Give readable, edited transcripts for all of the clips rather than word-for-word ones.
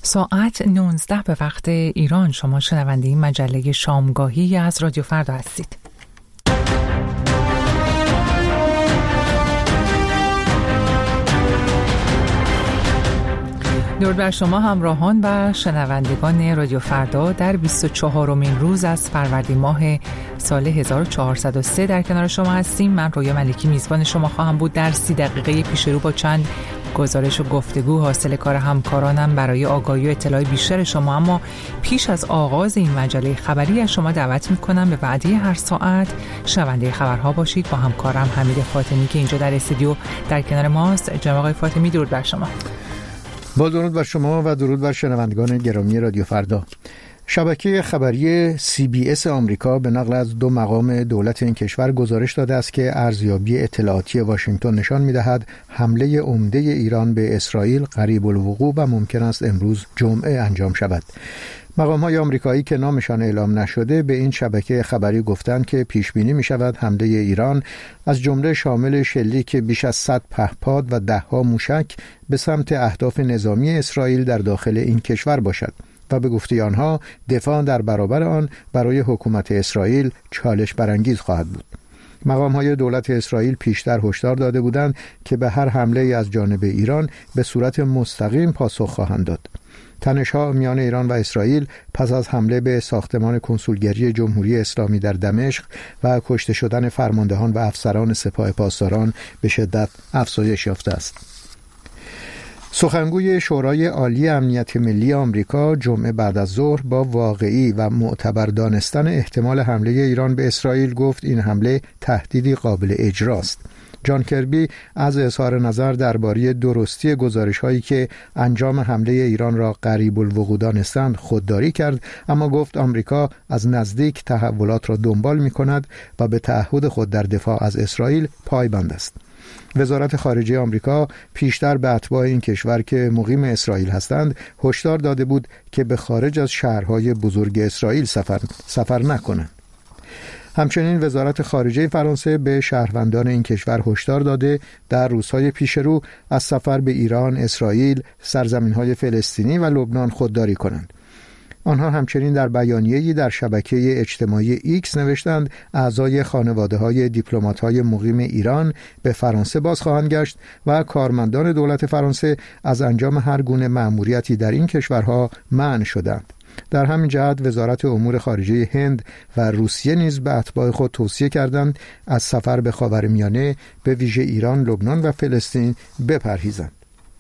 ساعت 19 به وقت ایران. شما شنونده این مجله شامگاهی از رادیو فردا هستید. درود بر شما همراهان و شنوندگان رادیو فردا در 24مین روز از فروردین ماه سال 1403 در کنار شما هستیم. من رویا ملکی میزبان شما خواهم بود. در 30 دقیقه پیش رو با چند گزارش و گفتگو حاصل کار همکارانم برای آگاهی و اطلاع بیشتر شما. اما پیش از آغاز این مجله خبری از شما دعوت میکنم به وعده هر ساعت شنونده خبرها باشید با همکارم حمید فاطمی که اینجا در استودیو در کنار ماست. جناب آقای فاطمی درود بر شما. با درود بر شما و درود بر شنوندگان گرامی رادیو فردا. شبکه خبری CBS آمریکا به نقل از 2 مقام دولت این کشور گزارش داده است که ارزیابی اطلاعاتی واشنگتن نشان می‌دهد حمله عمده ایران به اسرائیل قریب الوقوع و ممکن است امروز جمعه انجام شود. مقام‌های آمریکایی که نامشان اعلام نشده به این شبکه خبری گفتند که پیش بینی می‌شود حمله ایران از جمله شامل شلیک بیش از 100 پهپاد و ده‌ها موشک به سمت اهداف نظامی اسرائیل در داخل این کشور باشد و به گفته آنها دفاع در برابر آن برای حکومت اسرائیل چالش برانگیز خواهد بود. مقام‌های دولت اسرائیل پیشتر هشدار داده بودند که به هر حمله از جانب ایران به صورت مستقیم پاسخ خواهند داد. تنش‌ها میان ایران و اسرائیل پس از حمله به ساختمان کنسولگری جمهوری اسلامی در دمشق و کشته شدن فرماندهان و افسران سپاه پاسداران به شدت افزایش یافته است. سخنگوی شورای عالی امنیت ملی آمریکا جمعه بعد از ظهر با واقعی و معتبر دانستن احتمال حمله ایران به اسرائیل گفت این حمله تهدیدی قابل اجراست. جان کربی از اظهار نظر درباره درستی گزارش‌هایی که انجام حمله ایران را قریب الوقوع دانستند خودداری کرد، اما گفت آمریکا از نزدیک تحولات را دنبال می‌کند و به تعهد خود در دفاع از اسرائیل پایبند است. وزارت خارجه آمریکا پیشتر به اتباع این کشور که مقیم اسرائیل هستند هشدار داده بود که به خارج از شهرهای بزرگ اسرائیل سفر نکنند. همچنین وزارت خارجه فرانسه به شهروندان این کشور هشدار داده در روزهای پیش رو از سفر به ایران، اسرائیل، سرزمین‌های فلسطینی و لبنان خودداری کنند. آنها همچنین در بیانیه‌ای در شبکه اجتماعی ایکس نوشتند اعضای خانواده‌های دیپلمات‌های مقیم ایران به فرانسه باز خواهند گشت و کارمندان دولت فرانسه از انجام هر گونه مأموریتی در این کشورها منع شدند. در همین جهت وزارت امور خارجه هند و روسیه نیز به اتباع خود توصیه کردند از سفر به خاورمیانه به ویژه ایران، لبنان و فلسطین بپرهیزند.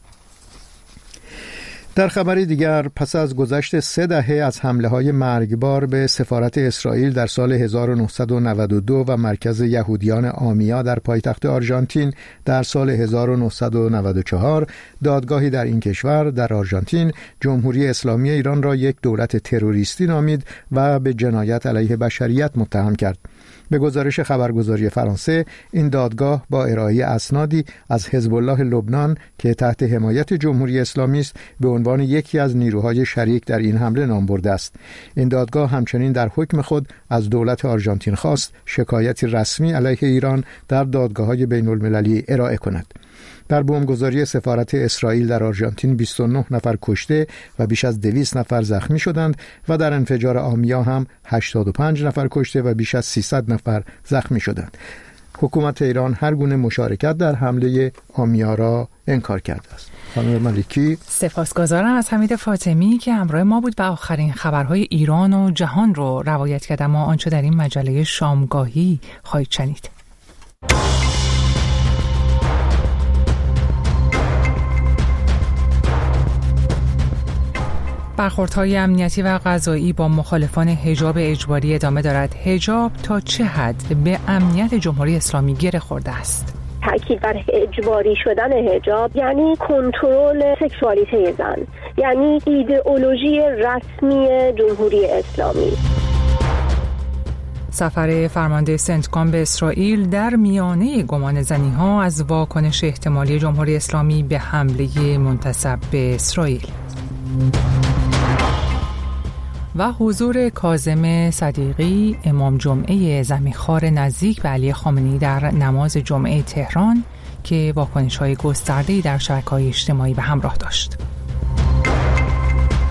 در خبری دیگر پس از گذشت 3 دهه از حمله‌های مرگبار به سفارت اسرائیل در سال 1992 و مرکز یهودیان آمیا در پایتخت آرژانتین در سال 1994 دادگاهی در این کشور در آرژانتین جمهوری اسلامی ایران را یک دولت تروریستی نامید و به جنایت علیه بشریت متهم کرد. به گزارش خبرگزاری فرانسه این دادگاه با ارائه اسنادی از حزب الله لبنان که تحت حمایت جمهوری اسلامی است به عنوان یکی از نیروهای شریک در این حمله نام برده است. این دادگاه همچنین در حکم خود از دولت آرژانتین خواست شکایتی رسمی علیه ایران در دادگاه‌های بین‌المللی ارائه کند. در بمبگذاری سفارت اسرائیل در آرژانتین 29 نفر کشته و بیش از 200 نفر زخمی شدند و در انفجار آمیا هم 85 نفر کشته و بیش از 300 نفر زخمی شدند. حکومت ایران هر گونه مشارکت در حمله آمیا را انکار کرده است. خانم ملکی، سپاسگزارم از حمید فاطمی که همراه ما بود و آخرین خبرهای ایران و جهان رو روایت کرد. ما آنچه در این مجله شامگاهی خواهید شنید. برخوردهای امنیتی و قضایی با مخالفان حجاب اجباری ادامه دارد. حجاب تا چه حد به امنیت جمهوری اسلامی گره خورده است؟ تاکید بر اجباری شدن حجاب یعنی کنترل سکشوالیته زن، یعنی ایدئولوژی رسمی جمهوری اسلامی. سفر فرمانده سنتکام به اسرائیل در میانه گمان زنی‌ها از واکنش احتمالی جمهوری اسلامی به حمله منتسب به اسرائیل. و حضور کاظم صدیقی امام جمعه زمینخوار نزدیک به علی خامنه‌ای در نماز جمعه تهران که واکنش‌های گسترده‌ای در شبکه‌های اجتماعی به همراه داشت.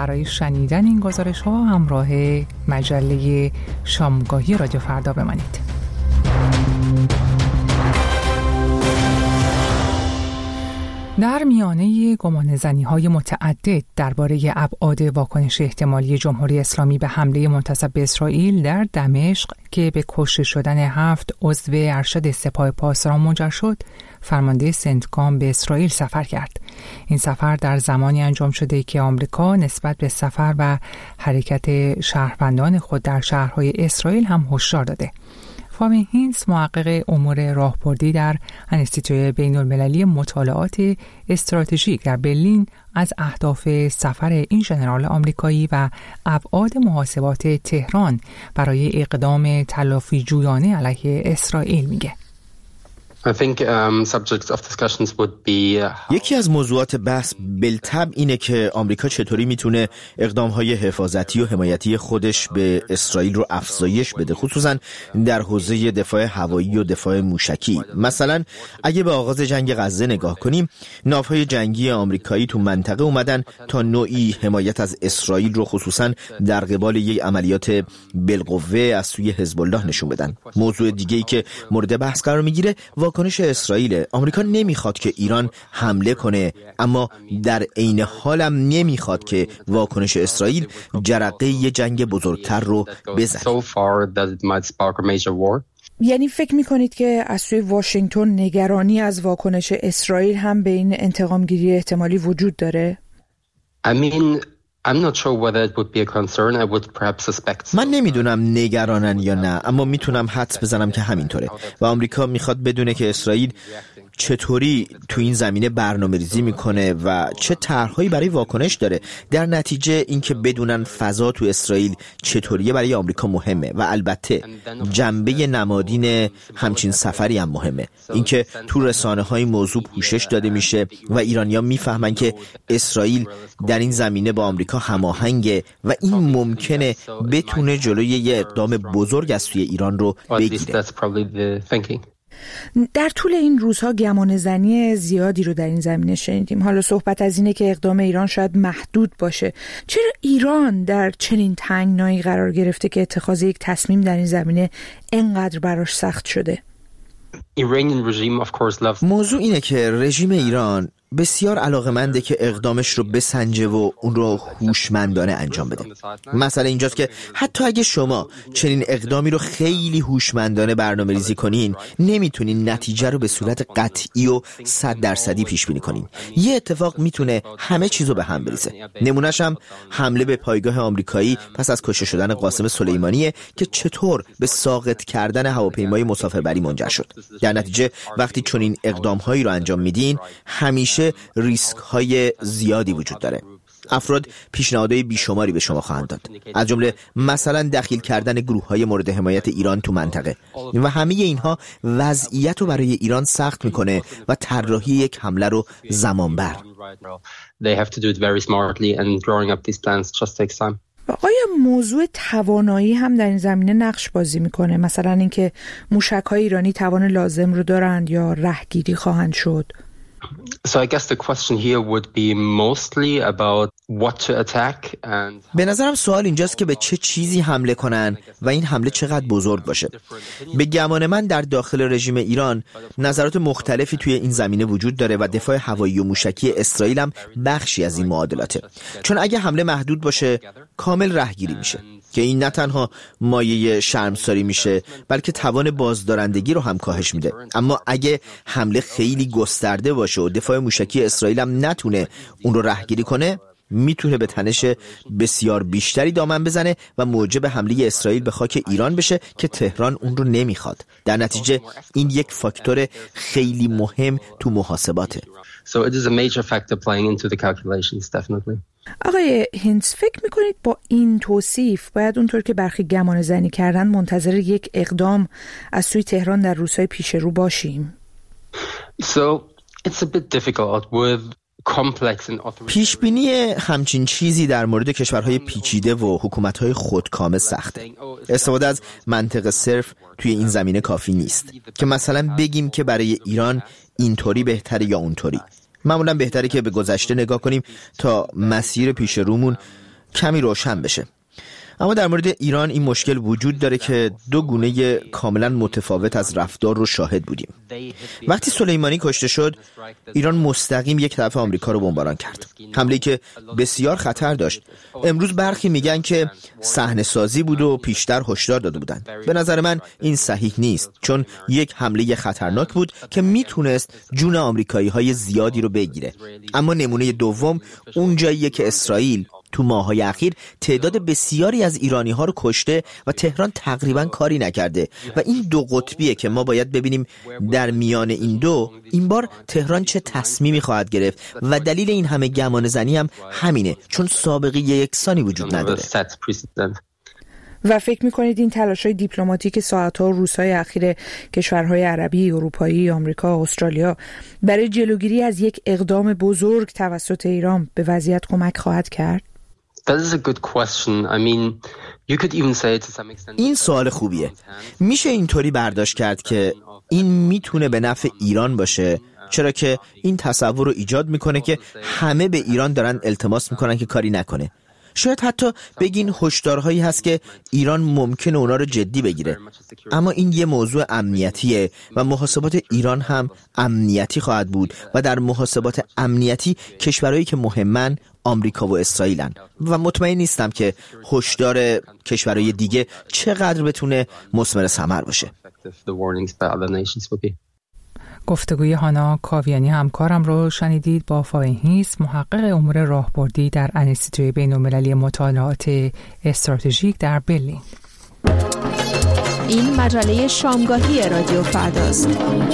برای شنیدن این گزارش ها همراه مجله شامگاهی رادیو فردا بمانید. در میانه گمانه‌زنی‌های متعدد درباره ابعاد واکنش احتمالی جمهوری اسلامی به حمله منتصب به اسرائیل در دمشق که به کشته شدن 7 عضو ارشد سپاه پاسداران منجر شد، فرمانده سنتکام به اسرائیل سفر کرد. این سفر در زمانی انجام شده که آمریکا نسبت به سفر و حرکت شهروندان خود در شهرهای اسرائیل هم هشدار داده. فامی هینز، محقق امور راهبردی در انستیتوی بین‌المللی مطالعات استراتژیک در برلین، از اهداف سفر این ژنرال آمریکایی و ابعاد محاسبات تهران برای اقدام تلافی‌جویانه علیه اسرائیل میگه. یکی از موضوعات بحث بالطبع اینه که آمریکا چطوری میتونه اقدامهای حفاظتی و حمایتی خودش به اسرائیل رو افزایش بده، خصوصا در حوزه دفاع هوایی و دفاع موشکی. مثلا اگه به آغاز جنگ غزه نگاه کنیم، ناوهای جنگی آمریکایی تو منطقه اومدن تا نوعی حمایت از اسرائیل رو خصوصا در قبال یک عملیات بالقوه از سوی حزب الله نشون بدن. موضوع دیگه‌ای که مورد بحث قرار میگیره واکنش اسرائیل. آمریکا نمیخواد که ایران حمله کنه، اما در عین حال هم نمیخواد که واکنش اسرائیل جرقه یه جنگ بزرگتر رو بزنه. یعنی فکر میکنید که از سوی واشنگتن نگرانی از واکنش اسرائیل هم به این انتقامگیری احتمالی وجود داره؟ من نمیدونم نگرانن یا نه، اما میتونم حدس بزنم که همینطوره و آمریکا میخواد بدونه که اسرائیل چطوری تو این زمینه برنامه‌ریزی میکنه و چه طرحهایی برای واکنش داره. در نتیجه اینکه بدونن فضا تو اسرائیل چطوریه برای آمریکا مهمه و البته جنبه نمادین همچین سفری هم مهمه، اینکه تو رسانه‌های موضوع پوشش داده میشه و ایرانی‌ها میفهمن که اسرائیل در این زمینه با آمریکا هماهنگه و این ممکنه بتونه جلوی یه اقدام بزرگ از سوی ایران رو بگیره. در طول این روزها گمانه‌زنی زیادی رو در این زمینه شنیدیم. حالا صحبت از اینه که اقدام ایران شاید محدود باشه. چرا ایران در چنین تنگنایی قرار گرفته که اتخاذ یک تصمیم در این زمینه اینقدر براش سخت شده؟ موضوع اینه که رژیم ایران بسیار علاقه‌منده که اقدامش رو بسنجه و اون رو هوشمندانه انجام بده. مسئله اینجاست که حتی اگه شما چنین اقدامی رو خیلی هوشمندانه برنامه‌ریزی کنین، نمیتونین نتیجه رو به صورت قطعی و 100% پیش بینی کنین. یه اتفاق میتونه همه چیزو به هم بریزه. نمونه‌ش هم حمله به پایگاه آمریکایی پس از کشته شدن قاسم سلیمانیه که چطور به ساقط کردن هواپیمای مسافربری منجر شد. در نتیجه وقتی چنین اقدام‌هایی رو انجام میدین، همیشه ریسک های زیادی وجود داره. افراد پیشنهادهای بیشماری به شما خواهند داد، از جمله مثلا دخیل کردن گروه‌های مورد حمایت ایران تو منطقه و همه اینها وضعیت رو برای ایران سخت میکنه و طراحی یک حمله رو زمان بر. آیا موضوع توانایی هم در این زمینه نقش بازی میکنه؟ مثلا اینکه موشک‌های ایرانی توان لازم رو دارند یا رهگیری خواهند شد؟ به نظرم سوال اینجاست که به چه چیزی حمله کنن و این حمله چقدر بزرگ باشه. به گمان من در داخل رژیم ایران نظرات مختلفی توی این زمینه وجود داره و دفاع هوایی و موشکی اسرائیل هم بخشی از این معادلاته. چون اگه حمله محدود باشه کامل رهگیری میشه که این نه تنها مایه شرمساری میشه بلکه توان بازدارندگی رو هم کاهش میده. اما اگه حمله خیلی گسترده باشه و دفاع موشکی اسرائیل هم نتونه اون رو رهگیری کنه، میتونه به تنش بسیار بیشتری دامن بزنه و موجب حمله اسرائیل به خاک ایران بشه که تهران اون رو نمیخواد. در نتیجه این یک فاکتور خیلی مهم تو محاسباته. آقای هینز، فکر میکنید با این توصیف باید اونطور که برخی گمان زنی کردن منتظر یک اقدام از سوی تهران در روزهای پیش رو باشیم؟ پیشبینی همچین چیزی در مورد کشورهای پیچیده و حکومتهای خودکامه سخته. استفاده از منطق صرف توی این زمینه کافی نیست که مثلا بگیم که برای ایران اینطوری بهتره یا اونطوری. معمولا بهتره که به گذشته نگاه کنیم تا مسیر پیش رومون کمی روشن بشه. اما در مورد ایران این مشکل وجود داره که دو گونه کاملا متفاوت از رفتار رو شاهد بودیم. وقتی سلیمانی کشته شد، ایران مستقیم یک طرف آمریکا رو بمباران کرد. حمله‌ای که بسیار خطر داشت. امروز برخی میگن که صحنه‌سازی بود و پیشتر هشدار داده بودند. به نظر من این صحیح نیست، چون یک حمله خطرناک بود که میتونست جون آمریکایی‌های زیادی رو بگیره. اما نمونه دوم اون جاییه که اسرائیل تو ماه‌های اخیر تعداد بسیاری از ایرانی‌ها رو کشته و تهران تقریباً کاری نکرده و این دو قطبیه که ما باید ببینیم در میان این دو این بار تهران چه تصمیمی خواهد گرفت و دلیل این همه گمانه‌زنی هم همینه، چون سابقه یکسانی وجود نداره. و فکر می‌کنید این تلاش‌های دیپلماتیک ساعت‌ها و روزهای اخیر کشورهای عربی، اروپایی، آمریکا، استرالیا برای جلوگیری از یک اقدام بزرگ توسط ایران به وضعیت کمک خواهد کرد؟ این سوال خوبیه. میشه اینطوری برداشت کرد که این میتونه به نفع ایران باشه، چرا که این تصور رو ایجاد میکنه که همه به ایران دارن التماس میکنن که کاری نکنه. شاید حتی بگین هشدارهایی هست که ایران ممکنه اونا رو جدی بگیره. اما این یه موضوع امنیتیه و محاسبات ایران هم امنیتی خواهد بود و در محاسبات امنیتی کشورهایی که مهمن آمریکا و اسرائیلن و مطمئن نیستم که هشدار کشورهای دیگه چقدر بتونه مثمر ثمر باشه. گفتگوی هانا کاویانی همکارم رو شنیدید با فاهیس، محقق امور راهبردی در انستیتوی بین‌المللی مطالعات استراتژیک در برلین. این مجله شامگاهی رادیو فرداست.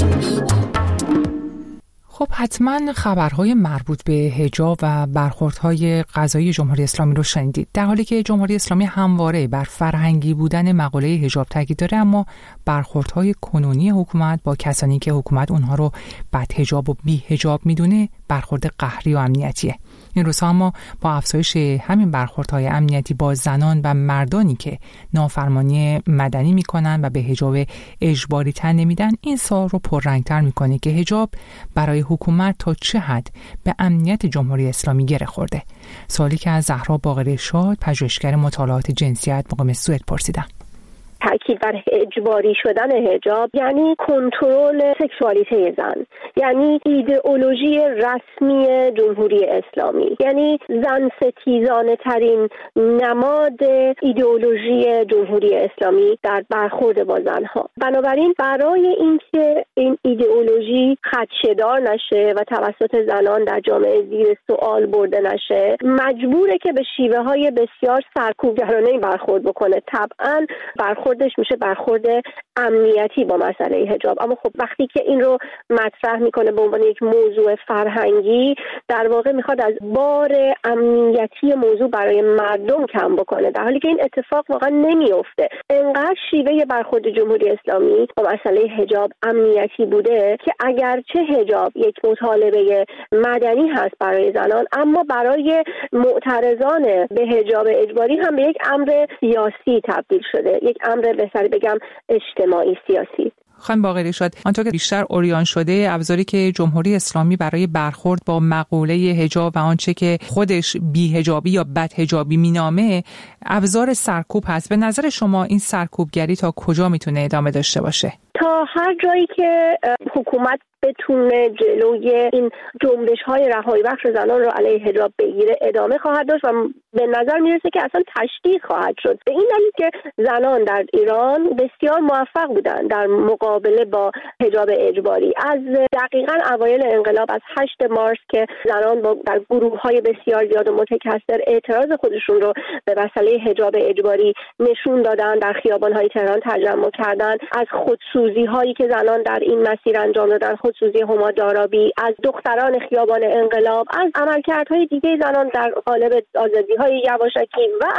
خب حتما خبرهای مربوط به حجاب و برخوردهای قضایی جمهوری اسلامی رو شنیدید. در حالی که جمهوری اسلامی همواره بر فرهنگی بودن مقوله حجاب تاکید داره، اما برخوردهای کنونی حکومت با کسانی که حکومت اونها رو بدحجاب و بی‌حجاب میدونه برخورد قهری و امنیتیه. این روزها اما با افزایش همین برخوردهای امنیتی با زنان و مردانی که نافرمانی مدنی میکنن و به حجاب اجباری تن نمیدن، این سوال رو پررنگتر میکنه که حجاب برای حکومت تا چه حد به امنیت جمهوری اسلامی گره خورده. سوالی که از زهرا باقرشاد، پژوهشگر مطالعات جنسیت، مقام سوئد پرسیدم. تاکید بر اجباری شدن حجاب یعنی کنترل سکشوالیته زن، یعنی ایدئولوژی رسمی جمهوری اسلامی، یعنی زن ستیزانه ترین نماد ایدئولوژی جمهوری اسلامی در برخورد با زنها. بنابراین برای اینکه این ایدئولوژی خدشه‌دار نشه و توسط زنان در جامعه زیر سوال برده نشه، مجبوره که به شیوه‌های بسیار سرکوبگرانه برخورد بکنه. طبعاً برخوردش میشه برخورد امنیتی با مسئله حجاب. اما خب وقتی که این رو مطرح میکنه به عنوان یک موضوع فرهنگی، در واقع میخواد از بار امنیتی موضوع برای مردم کم بکنه، در حالی که این اتفاق واقعا نمیفته. انقدر شیوه برخورد جمهوری اسلامی با مسئله حجاب امنیتی بوده که اگرچه حجاب یک مطالبه مدنی هست برای زنان، اما برای معترضان به حجاب اجباری هم به یک امر سیاسی تبدیل شده، یک امر بهتری بگم اجتماعی سیاسی. خانم باقرشاد، آنطور که بیشتر عریان شده، ابزاری که جمهوری اسلامی برای برخورد با مقوله حجاب و آنچه که خودش بی‌حجابی یا بدحجابی مینامه ابزار سرکوب هست. به نظر شما این سرکوبگری تا کجا میتونه ادامه داشته باشه؟ تا هر جایی که حکومت بتونه جلوی این جنبش‌های رهایی بخش زنان رو علیه حجاب بگیره ادامه خواهد داشت و به نظر میرسه که اصلا تشدید خواهد شد. به این دلیل که زنان در ایران بسیار موفق بودن در مقابله با حجاب اجباری. از دقیقاً اوایل انقلاب، از 8 مارس که زنان در گروه‌های بسیار زیاد و متکثر اعتراض خودشون رو به مسئله حجاب اجباری نشون دادن، در خیابان‌های تهران تجمع کردن، از خودسوزی‌هایی که زنان در این مسیر انجام دادن، خودسوزی هما دارابی، از دختران خیابان انقلاب، از عملکردهای دیگه زنان در قالب آزادی‌های یواشکی و از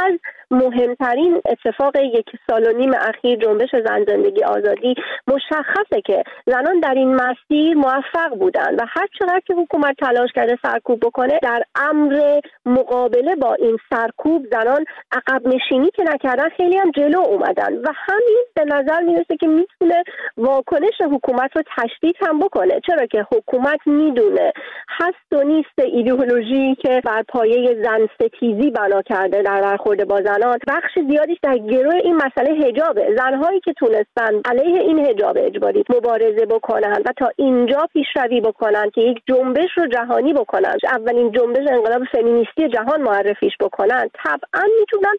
مهمترین اتفاق 1.5 سال اخیر جنبش زن زندگی آزادی مشخصه که زنان در این مسیر موفق بودن و هر چقدر که حکومت تلاش کرده سرکوب بکنه، در امر مقابله با این سرکوب زنان عقب نشینی که نکردن، خیلی هم جلو اومدن و همین به نظر میرسه که میتونه واکنش حکومت رو تشدید هم بکنه، چرا که حکومت میدونه هست و نیست ایدئولوژی که بر پایه زن ستیزی بنا کرده در برخورد با زنان بخش زیادیش در گروه این مسئله حجابه. زنهایی که تونستن علیه این حجاب اجباری مبارزه بکنن و تا اینجا پیشروی بکنن که یک جنبش رو جهانی بکنن، اولین جنبش انقلاب فمینیستی جهان معرفیش بکنن، طبعا میتونن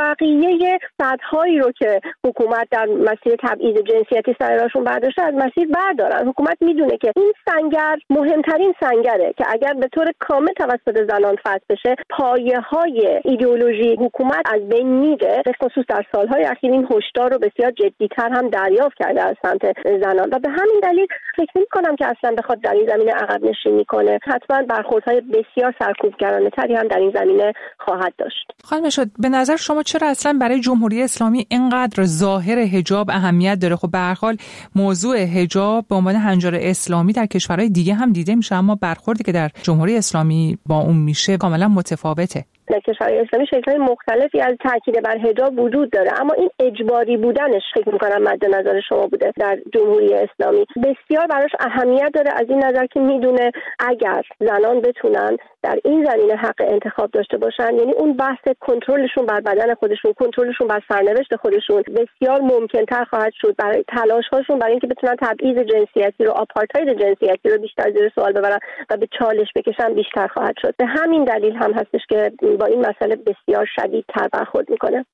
بقیه سدهایی رو که حکومت در مسیر تبعیض جنسیتی سر راهشون برداشته از مسیر بردارن. حکومت میدونه که این سنگر مهمترین سنگره که اگر به طور کامل توسط زنان فتح بشه، پایه‌های ایدئولوژی حکومت از بین میره. به خصوص در سالهای اخیر این هشدار رو بسیار جدی‌تر هم دریافت کرده از سمت زنان و به همین دلیل فکر می‌کنم که اصلا بخواد در این زمینه عقب نشینی کنه، حتما برخوردهای بسیار سرکوبگرانه تری هم در این زمینه خواهد داشت. خانم شاد، به نظر شما چرا اصلا برای جمهوری اسلامی اینقدر ظاهر حجاب اهمیت داره؟ خب به هر حال موضوع حجاب به عنوان هنجار اسلامی در کشورهای دیگه هم دیده میشه، اما برخوردی که در جمهوری اسلامی با اون میشه کاملا متفاوته. در کشورهای اسلامی شکل‌های مختلفی از تاکید بر حجاب وجود داره، اما این اجباری بودنش فکر می‌کنم مد نظر شما بوده در جمهوری اسلامی. بسیار براش اهمیت داره از این نظر که میدونه اگر زنان بتونن در این زمینه حق انتخاب داشته باشن، یعنی اون بحث کنترلشون بر بدن خودشون، کنترلشون بر سرنوشت خودشون بسیار ممکن‌تر خواهد شد. برای تلاش‌هاشون برای اینکه بتونن تبعیض جنسیتی رو، آپارتاید جنسیتی رو بیشتر زیر سوال ببرن و به چالش بکشن بیشتر خواهد شد. به همین دلیل هم هستش که با این مسئله بسیار شدیدتر برخورد میکنه.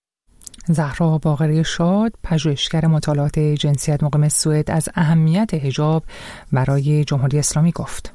زهرا باقری شاد، پژوهشگر مطالعات جنسیت مقیم سوئد، از اهمیت حجاب برای جمهوری اسلامی گفت.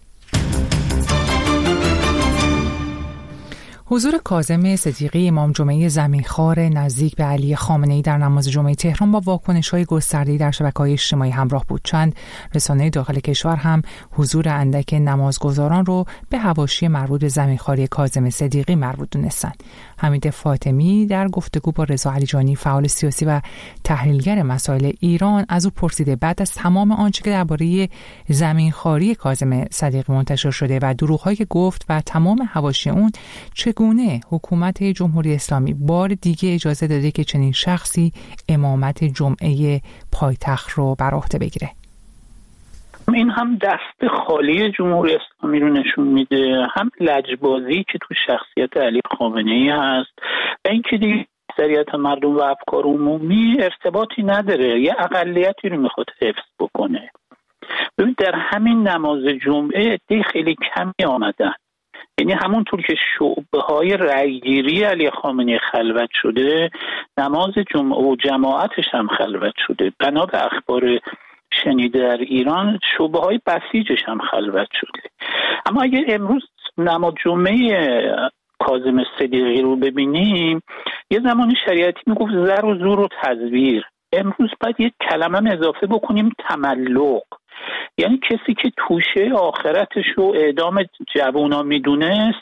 حضور کاظم صدیقی امام جمعه زمینخوار نزدیک به علی خامنه‌ای در نماز جمعه تهران با واکنش‌های گسترده‌ای در شبکه‌های اجتماعی همراه بود. چند رسانه داخل کشور هم حضور اندک نمازگزاران رو به حواشی مربوط به زمینخواری کاظم صدیقی مربوط دونستند. حمید فاطمی در گفتگو با رضا علیجانی، فعال سیاسی و تحلیلگر مسائل ایران، از او پرسیده بعد از تمام آنچه که درباره زمینخواری کاظم صدیقی منتشر شده و دروغ‌هایی که گفت و تمام حواشی اون، چگونه حکومت جمهوری اسلامی بار دیگه اجازه داده که چنین شخصی امامت جمعه پایتخت رو بر عهده بگیره؟ این هم دست خالی جمهوری اسلامی رو نشون میده، هم لجبازی که تو شخصیت علی خامنه‌ای هست و اینکه دیگه اکثریت مردم و افکار عمومی ارتباطی نداره، یه اقلیتی رو میخواد حفظ بکنه. ببین در همین نماز جمعه عده خیلی کمی آمدن، یعنی همونطور که شعبه‌های رأیگیری علی خامنه‌ای خلوت شده، نماز جمعه و جماعتش هم خلوت شده. بنا به اخبار شنیده در ایران شعبه‌های بسیجش هم خلوت شده. اما اگر امروز نماز جمعه کاظم صدیقی رو ببینیم، یه زمانی شریعتی میگفت زر و زور و تزویر، امروز باید یه کلمه اضافه بکنیم، تملق. یعنی کسی که توشه آخرتش رو اعدام جوونا میدونست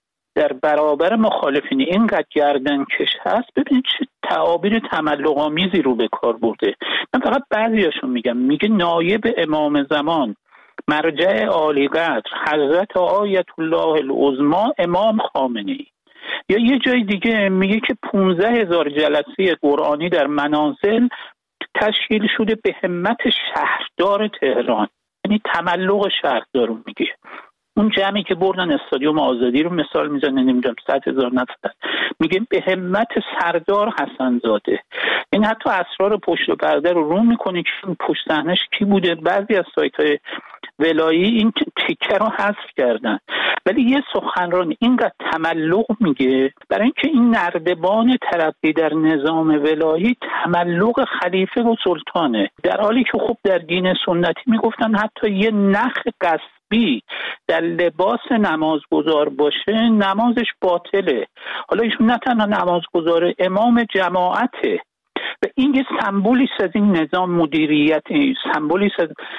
در برابر مخالفین اینقدر گردن کش هست. ببینید چه تعابیر تملق آمیزی رو به کار برده. من فقط بعضیاشون میگم، میگه نایب امام زمان، مرجع عالی قدر، حضرت آیت الله العظما امام خامنه‌ای. یا یه جای دیگه میگه که 15,000 جلسه قرآنی در منازل تشکیل شده به همت شهردار تهران. یعنی تملق شهردار رو میگه. اون جمعی که بردن استادیوم آزادی رو مثال میزنه، نمیدونم 100,000 نفر، میگه به همت سردار حسن زاده. این حتی اسرار پشت پرده رو میکنه که پشت صحنه‌اش کی بوده. بعضی از سایت‌های ولایی این تیکه رو حذف کردن، ولی یه سخنران اینقدر تملق میگه برای اینکه این نردبان ترقی در نظام ولایی تملق خلیفه و سلطانه، در حالی که خب در دین سنتی میگفتن حتی یه نخ قصبی در لباس نمازگزار باشه نمازش باطله. حالا ایشون نه تنها نمازگزار، امام جماعته و این یه سمبولی از این نظام مدیریت، سمبولی از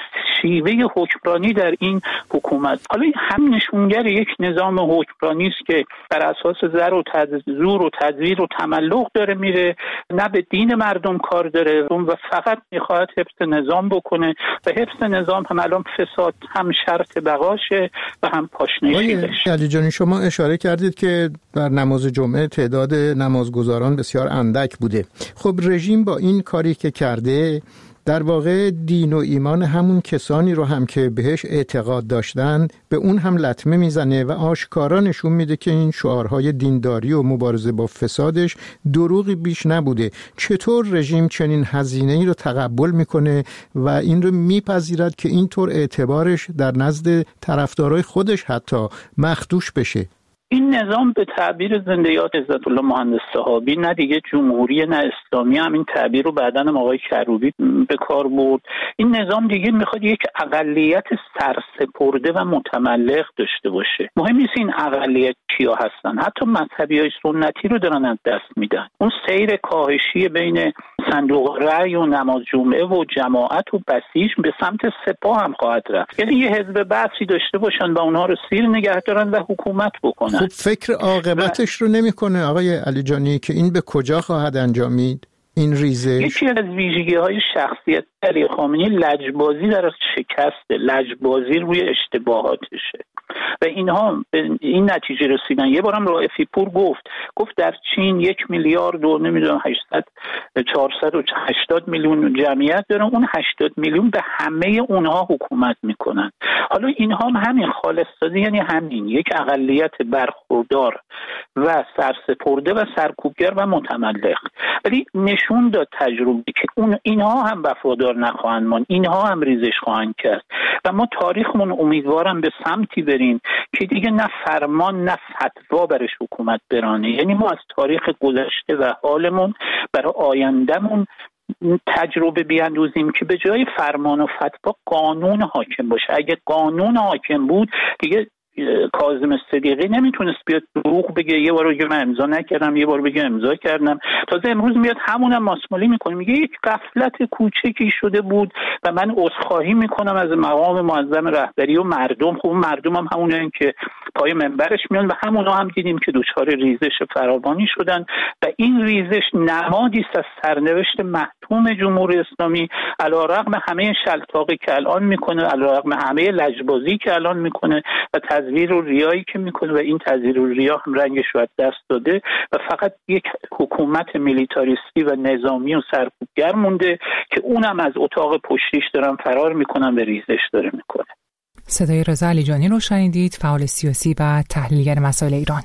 شیوه حکمرانی در این حکومت. حالا هم نشونگر یک نظام حکمرانی است که بر اساس زور و تزویر و تملق داره میره، نه به دین مردم کار داره و فقط میخواد حفظ نظام بکنه و حفظ نظام هم الان فساد هم شرط بقاشه و هم پاشنه‌ایش. علی جانی، شما اشاره کردید که در نماز جمعه تعداد نمازگزاران بسیار اندک بوده. خب رژیم با این کاری که کرده در واقع دین و ایمان همون کسانی رو هم که بهش اعتقاد داشتن به اون هم لطمه میزنه و آشکارا نشون میده که این شعارهای دینداری و مبارزه با فسادش دروغی بیش نبوده. چطور رژیم چنین هزینه‌ای رو تقبل میکنه و این رو میپذیرد که اینطور اعتبارش در نزد طرفدارای خودش حتی مخدوش بشه؟ این نظام به تعبیر زنده یاد عزت الله مهندس صحابی نه دیگه جمهوری نه اسلامی، همین تعبیر رو بعداً هم آقای کروبی به کار برد. این نظام دیگه میخواد یک اقلیت سرسپرده و متملق داشته باشه. مهم نیست این اقلیت کیا هستن، حتی مذهبیای سنتی رو دارن از دست میدن. اون سیر کاهشی بین صندوق رأی و نماز جمعه و جماعت و بسیج به سمت سپاه هم خواهد رفت. یعنی یه حزب بعثی داشته باشن و اونها رو سیر نگه دارن و حکومت بکنن. خب فکر عاقبتش رو نمیکنه آقای علی جانی که این به کجا خواهد انجامید این ریزش؟ یکی از ویژگی‌های شخصیت علی خامنه‌ای لجبازی در شکست، لجبازی روی اشتباهاتشه و اینها به این نتیجه رسیدن. یه بارم رائفی پور گفت در چین 1 میلیارد و نمیدونم 480 میلیون جمعیت دارن، اون 80 میلیون به همه اونها حکومت میکنن. حالا اینها هم همین خالص‌سازی، یعنی همین یک اقلیت برخوردار و سرسپرده و سرکوبگر و متملق. ولی نشون داد تجربه که اینها هم وفادار نخواهند ماند، اینها هم ریزش خواهند کرد و ما تاریخمون امیدوارم به سمتی بریم که دیگه نه فرمان نه فتوا برش حکومت برانه. یعنی ما از تاریخ گذشته و حالمون برای آیندهمون تجربه بیاندوزیم که به جای فرمان و فتوا قانون حاکم باشه. اگه قانون حاکم بود دیگه کاظم صدیقی نمیتونست بیاد دروغ بگه یه بار بگه من امضا نکردم، یه بار بگه امضا کردم. تازه امروز میاد همونم ماسمالی میکنه، میگه یک غفلت کوچکی شده بود و من عذرخواهی میکنم از مقام معظم رهبری و مردم. خب مردم هم همونن که پای منبرش میان و همونا هم دیدیم که دچار ریزش فراوانی شدن و این ریزش نمادی است از سرنوشت محتوم جمهوری اسلامی، علیرغم همه شلتاقی که الان میکنه، علیرغم همه لجبازی که الان میکنه و تزویر و ریایی که میکنه و این تزویر و ریا هم رنگش رو از دست داده و فقط یک حکومت میلیتاریستی و نظامی و سرکوبگر مونده که اونم از اتاق پشتیش دارن فرار میکنن و ریزش داره میکنه. صدای رضا علیجانی رو شنیدید، فعال سیاسی و تحلیلگر مسائل ایران.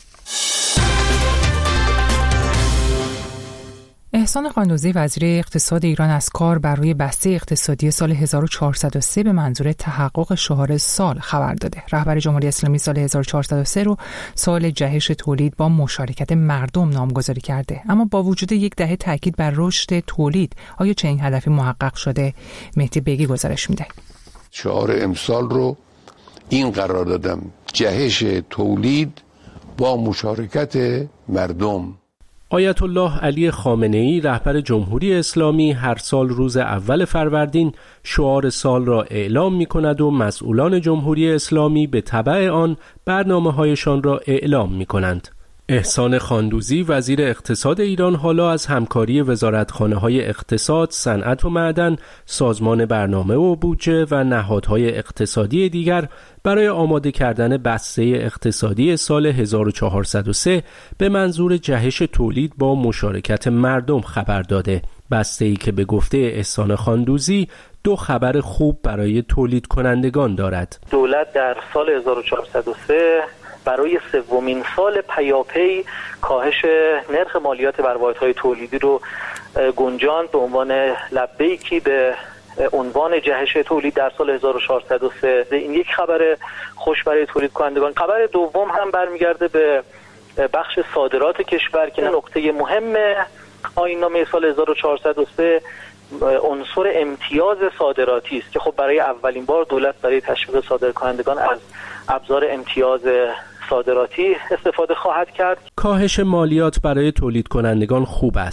احسان خاندوزی وزیر اقتصاد ایران از کار بر روی بسته اقتصادی سال 1403 به منظور تحقق شعار سال خبر داده. رهبر جمهوری اسلامی سال 1403 رو سال جهش تولید با مشارکت مردم نامگذاری کرده. اما با وجود یک دهه تاکید بر رشد تولید، آیا چنین هدفی محقق شده؟ مهدی بیگی گزارش میده. شعار امسال رو این قرار دادم: جهش تولید با مشارکت مردم. آیت الله علی خامنه‌ای رهبر جمهوری اسلامی هر سال روز اول فروردین شعار سال را اعلام می‌کند و مسئولان جمهوری اسلامی به تبع آن برنامه‌هایشان را اعلام می‌کنند. احسان خاندوزی وزیر اقتصاد ایران حالا از همکاری وزارتخانه‌های اقتصاد، صنعت و معدن، سازمان برنامه و بودجه و نهادهای اقتصادی دیگر برای آماده کردن بسته اقتصادی سال 1403 به منظور جهش تولید با مشارکت مردم خبر داده. بسته‌ای که به گفته احسان خاندوزی 2 خبر خوب برای تولید کنندگان دارد. دولت در سال 1403 برای 3مین سال پیاپی کاهش نرخ مالیات بر واحدهای تولیدی رو گنجاند به عنوان لبیکی به عنوان جهش تولید در سال 1403. این یک خبر خوش برای تولید کنندگان. خبر دوم هم برمیگرده به بخش صادرات کشور که نکته مهم آیین‌نامه سال 1403 عنصر امتیاز صادراتی است که خب برای اولین بار دولت برای تشویق صادرکنندگان از ابزار امتیاز صادراتی استفاده خواهد کرد. کاهش مالیات برای تولید کنندگان خوب است.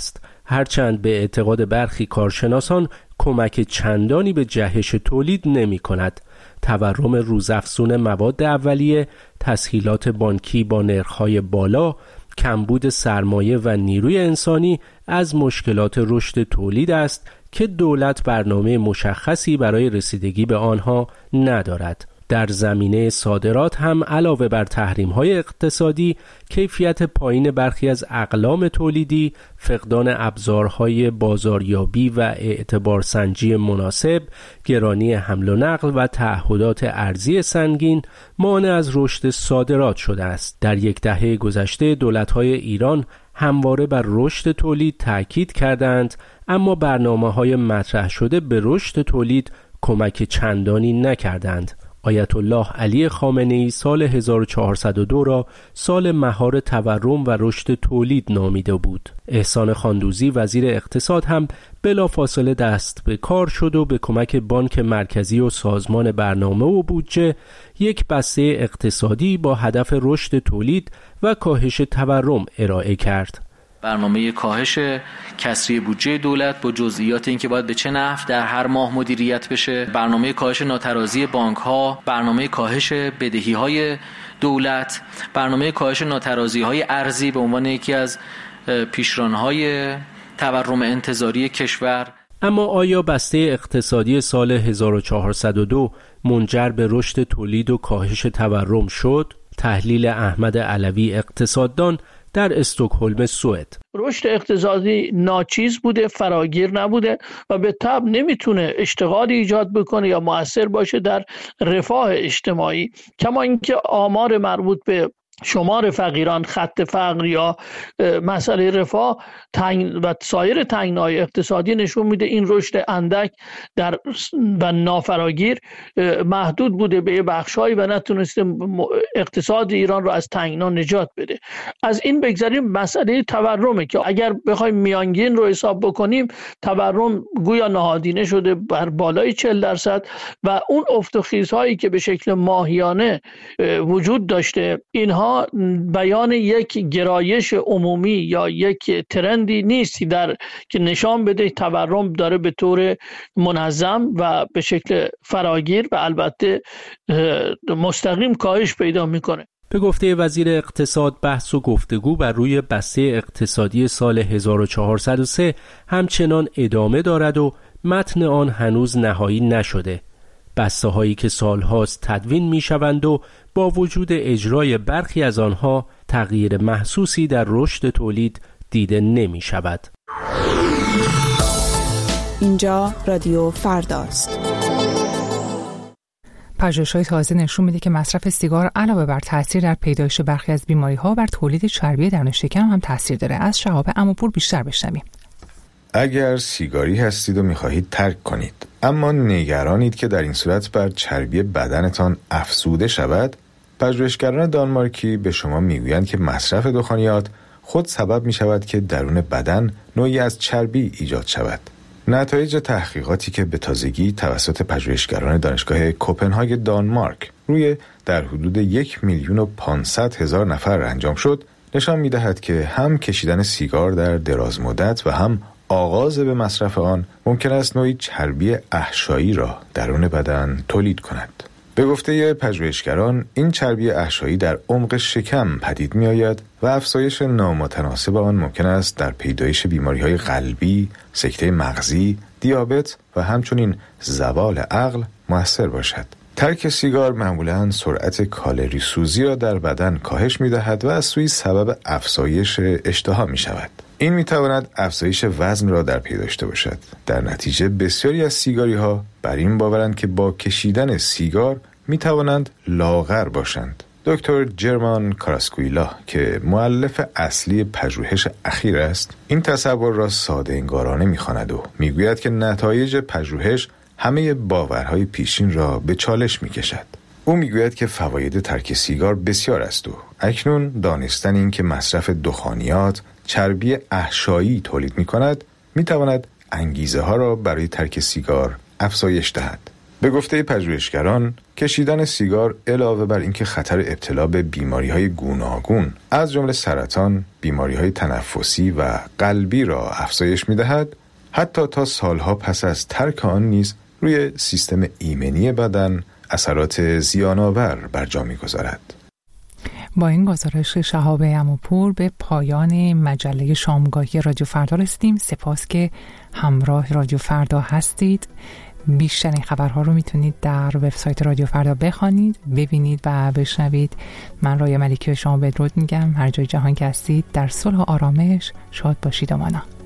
هرچند به اعتقاد برخی کارشناسان کمک چندانی به جهش تولید نمی کند. تورم روزافزون مواد اولیه، تسهیلات بانکی با نرخ‌های بالا، کمبود سرمایه و نیروی انسانی از مشکلات رشد تولید است که دولت برنامه مشخصی برای رسیدگی به آنها ندارد. در زمینه صادرات هم علاوه بر تحریم‌های اقتصادی، کیفیت پایین برخی از اقلام تولیدی، فقدان ابزارهای بازاریابی و اعتبارسنجی مناسب، گرانی حمل و نقل و تعهدات ارزی سنگین مانع از رشد صادرات شده است. در یک دهه گذشته دولت‌های ایران همواره بر رشد تولید تأکید کردند، اما برنامه‌های مطرح شده به رشد تولید کمک چندانی نکردند. آیت الله علی خامنه‌ای سال 1402 را سال مهار تورم و رشد تولید نامیده بود. احسان خاندوزی وزیر اقتصاد هم بلافاصله دست به کار شد و به کمک بانک مرکزی و سازمان برنامه و بودجه یک بسته اقتصادی با هدف رشد تولید و کاهش تورم ارائه کرد. برنامه کاهش کسری بودجه دولت با جزئیات اینکه باید به چه نحو در هر ماه مدیریت بشه، برنامه کاهش ناترازی بانک‌ها، برنامه کاهش بدهی‌های دولت، برنامه کاهش ناترازی‌های ارزی به عنوان یکی از پیشران‌های تورم انتظاری کشور. اما آیا بسته اقتصادی سال 1402 منجر به رشد تولید و کاهش تورم شد؟ تحلیل احمد علوی اقتصاددان در استکهلم سوئد. رشد اقتصادی ناچیز بوده، فراگیر نبوده و به طبع نمیتونه اشتغالی ایجاد بکنه یا مؤثر باشه در رفاه اجتماعی. کما اینکه آمار مربوط به شمار فقیران، خط فقر یا مسئله رفاه و سایر تنگناهای اقتصادی نشون میده این رشد اندک و نافراگیر محدود بوده به بخشایی و نتونسته اقتصاد ایران رو از تنگنا نجات بده. از این بگذاریم مسئله تورمه که اگر بخوایم میانگین رو حساب بکنیم، تورم گویا نهادینه شده بر بالای 40% و اون افت و خیزهایی که به شکل ماهیانه وجود داشته، اینها بیان یک گرایش عمومی یا یک ترندی نیستی که نشان بده تورم داره به طور منظم و به شکل فراگیر و البته مستقیم کاهش پیدا میکنه. به گفته وزیر اقتصاد، بحث و گفتگو بر روی بسته اقتصادی سال 1403 همچنان ادامه دارد و متن آن هنوز نهایی نشده. بسته هایی که سالهاست تدوین می شوند و با وجود اجرای برخی از آنها تغییر محسوسی در رشد تولید دیده نمی شود. اینجا رادیو فرداست. پژوهش‌های تازه نشون میده که مصرف سیگار علاوه بر تاثیر در پیدایش برخی از بیماری‌ها بر تولید چربی درون شکم هم تاثیر داره. از شهاب عموپور بیشتر بشنویم. اگر سیگاری هستید و می‌خواهید ترک کنید، اما نگرانید که در این صورت بر چربی بدنتان افزوده شود، پژوهشگران دانمارکی به شما میگویند که مصرف دخانیات خود سبب می‌شود که درون بدن نوعی از چربی ایجاد شود. نتایج تحقیقاتی که به تازگی توسط پژوهشگران دانشگاه کوپنهاگ دانمارک روی در حدود 1,500,000 نفر انجام شد، نشان می‌دهد که هم کشیدن سیگار در دراز مدت و هم آغاز به مصرف آن ممکن است نوعی چربی احشایی را درون بدن تولید کند. به گفته پژوهشگران، این چربی احشایی در عمق شکم پدید می آید و افزایش نامتناسب آن ممکن است در پیدایش بیماری‌های قلبی، سکته مغزی، دیابت و همچنین زوال عقل مؤثر باشد. ترک سیگار معمولاً سرعت کالری سوزی را در بدن کاهش می دهد و از سوی سبب افزایش اشتها می شود. این می تواند افزایش وزن را در پی داشته باشد. در نتیجه بسیاری از سیگاری ها بر این باورند که با کشیدن سیگار می توانند لاغر باشند. دکتر جرمان کاراسکویلا که مؤلف اصلی پژوهش اخیر است، این تصور را ساده انگارانه می خواند و می گوید که نتایج پژوهش همه باورهای پیشین را به چالش می کشد. او می گوید که فواید ترک سیگار بسیار است و اکنون دانستن این که مصرف دخانیات چربی احشایی تولید می کند می تواند انگیزه ها را برای ترک سیگار افزایش دهد. به گفته پژوهشگران، کشیدن سیگار علاوه بر اینکه خطر ابتلا به بیماری‌های گوناگون از جمله سرطان، بیماری‌های تنفسی و قلبی را افزایش می‌دهد، حتی تا سالها پس از ترک آن نیز روی سیستم ایمنی بدن اثرات زیان‌آور بر جا می‌گذارد. با این گزارش شهاب عموپور به پایان مجله شامگاهی رادیو فردا رسیدیم. سپاس که همراه رادیو فردا هستید. بیشترین خبرها رو میتونید در وبسایت رادیو فردا بخوانید، ببینید و بشنوید. من رایه ملکی به شما بدرود میگم. هر جای جهان که هستید در صلح و آرامش شاد باشید و مانا.